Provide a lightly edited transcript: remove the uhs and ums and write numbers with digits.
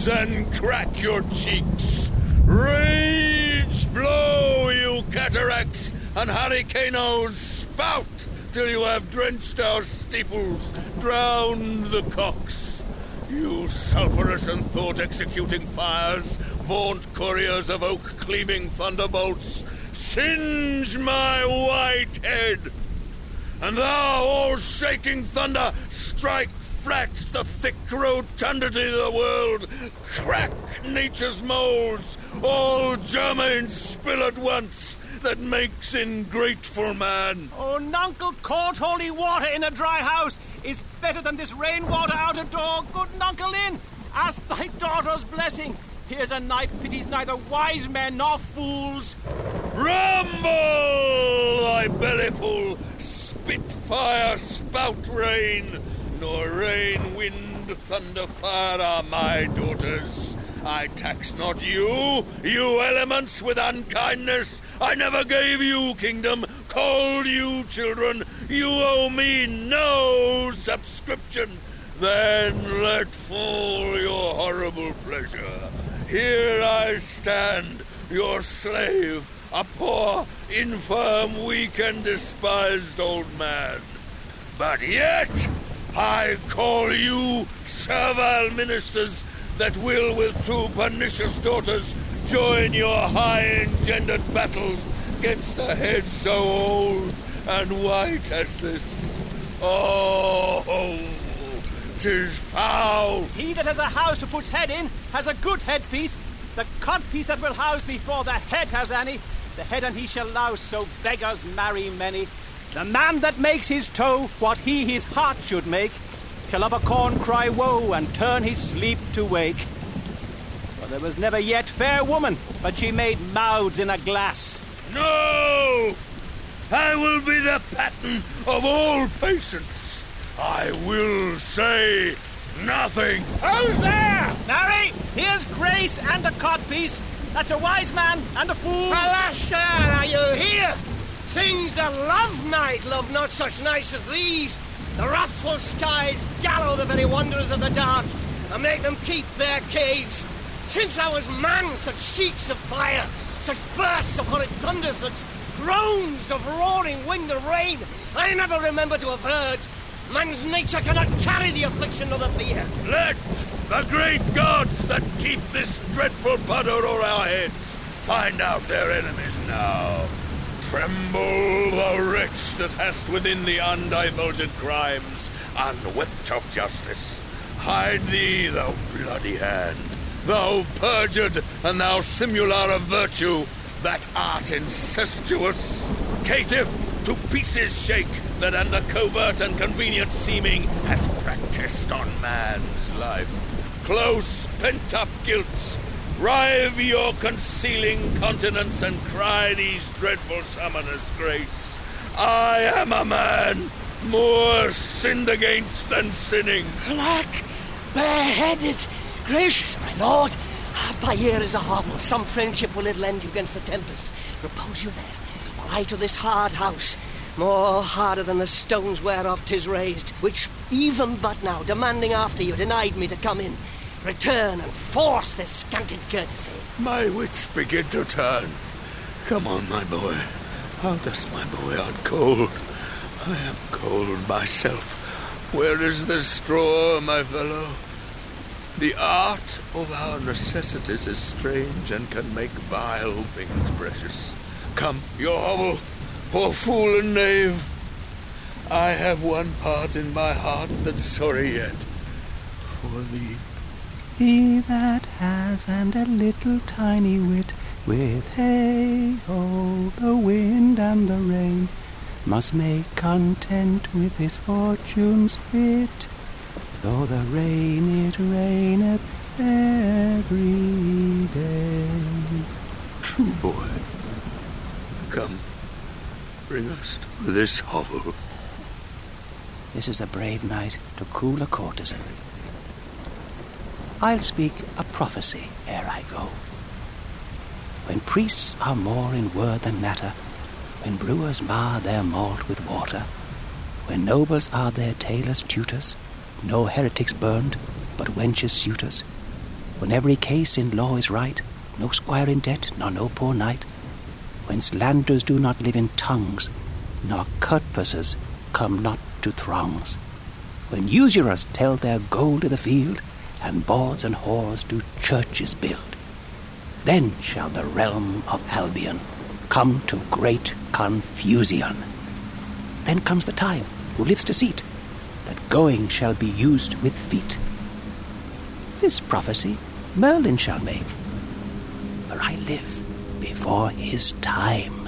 lungs and crack your cheeks. Rage blow, you cataracts and hurricanos, spout till you have drenched our steeples, drowned the cocks. You sulphurous and thought-executing fires, vaunt couriers of oak-cleaving thunderbolts, singe my white head. And thou, all-shaking thunder, strike flat the thick rotundity of the world, crack nature's moulds, all germain spill at once, that makes ingrateful man. Oh, nuncle, court holy water in a dry house is better than this rainwater out of door. Good nuncle in, ask thy daughter's blessing. Here's a night pities neither wise men nor fools. Rumble, thy bellyful, spitfire spout rain, nor rain, wind, thunder, fire are my daughters. I tax not you, you elements, with unkindness. I never gave you kingdom, called you children. You owe me no subscription. Then let fall your horrible pleasure. Here I stand, your slave, a poor, infirm, weak, and despised old man. But yet I call you servile ministers that will with two pernicious daughters join your high-engendered battles against a head so old and white as this. Oh, 'tis foul. He that has a house to put's head in has a good headpiece. The codpiece that will house before the head has any, the head and he shall louse, so beggars marry many. The man that makes his toe what he his heart should make shall of a corn cry woe and turn his sleep to wake. For there was never yet fair woman, but she made mouths in a glass. No! I will be the pattern of all patience. I will say nothing. Who's there? Mary, here's Grace and a codpiece. That's a wise man and a fool. Alas, sir, are you here? Things that love night love not such nights as these. The wrathful skies gallow the very wanderers of the dark and make them keep their caves. Since I was man, such sheets of fire, such bursts of horrid thunder, such groans of roaring wind and rain, I never remember to have heard. Man's nature cannot carry the affliction of the fear. Let the great gods that keep this dreadful butter o'er our heads find out their enemies now. Tremble, thou wretch that hast within thee undivulged crimes, unwept of justice. Hide thee, thou bloody hand, thou perjured and thou simular of virtue, that art incestuous. Caitiff, to pieces shake, that under covert and convenient seeming has practised on man's life. Close pent-up guilts, rive your concealing continence and cry these dreadful summoners grace. I am a man more sinned against than sinning. Black, bareheaded, gracious my lord, by here is a hovel. Some friendship will it lend you against the tempest. Repose you there, while I to this hard house, more harder than the stones whereof 'tis raised, which even but now, demanding after you, denied me to come in. Return and force this scanted courtesy. My wits begin to turn. Come on, my boy. How does my boy art cold? I am cold myself. Where is the straw, my fellow? The art of our necessities is strange and can make vile things precious. Come, your hovel, poor fool and knave. I have one part in my heart that's sorry yet. For thee. He that has and a little tiny wit, with hey-ho, the wind and the rain, must make content with his fortunes fit, though the rain it raineth every day. True, boy. Come, bring us to this hovel. This is a brave night to cool a courtesan. I'll speak a prophecy ere I go. When priests are more in word than matter, when brewers mar their malt with water, when nobles are their tailors' tutors, no heretics burned, but wenches' suitors, when every case in law is right, no squire in debt, nor no poor knight, when slanderers do not live in tongues, nor cutpurses come not to throngs, when usurers tell their gold i' the field, and bawds and whores do churches build, then shall the realm of Albion come to great confusion. Then comes the time, who lives deceit, that going shall be used with feet. This prophecy Merlin shall make, for I live before his time.